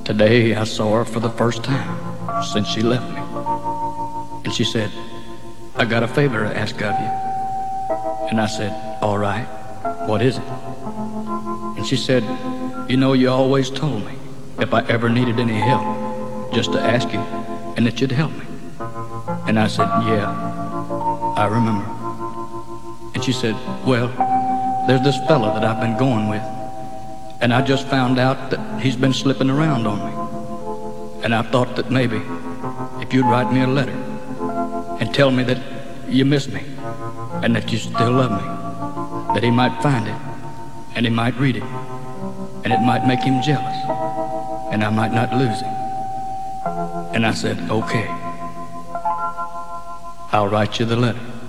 Today I saw her for the first time since she left me. And she said, "I got a favor to ask of you." And I said, "All right, what is it?" And she said, "You know, you always told me if I ever needed any help, just to ask you and that you'd help me." And I said, "Yeah, I remember." And she said, "Well, there's this fella that I've been going with, and I just found out that he's been slipping around on me. And I thought that maybe if you'd write me a letter and tell me that you miss me and that you still love me, that he might find it and he might read it and it might make him jealous and I might not lose him." And I said, "Okay, I'll write you the letter."